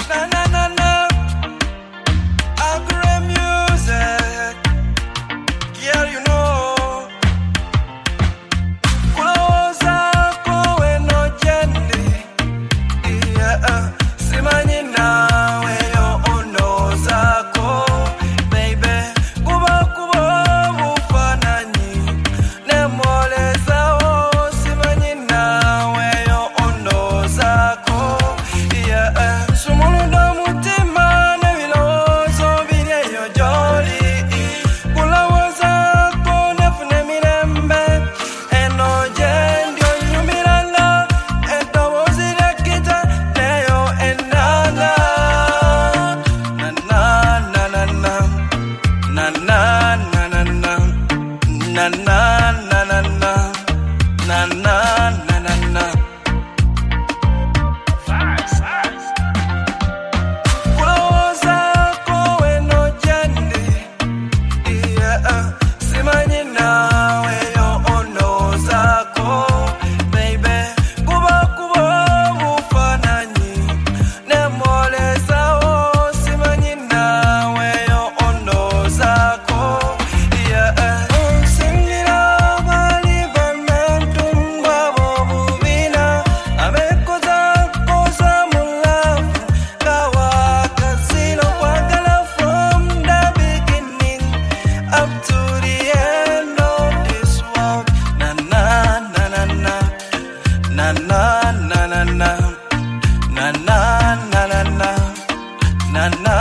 Na na na na. Agri music. Yeah, you know. Kuloza kowe no jendi. Yeah. Simanyi nawe yo ono zako. Baby. Kuba bufananyi. Nemoleza o. Simanyi nawe yo ono zako. Yeah. Sumulundo mutima nebilozo biryeyo joli. Kuloza ko nefune mirembe. Eno jendi onyumirana. Edobozi lekita neyo enana. Na na na na na. Na na na na na. Na na na na na. Na na na na na. Kuloza kowe no jendi. Yeah. Simanyi nawe yo ono zako. Baby. Kuba bufananyi. Nemoleza o. Simanyi nawe yo ono zako. Yeah. Singira bali bantu ngwabo bubina. Abekoza koza mulafu. Kawakazino kwagala from the beginning up to the end of this world. Na na na na na. Na na na na na. Na na na na na. Na na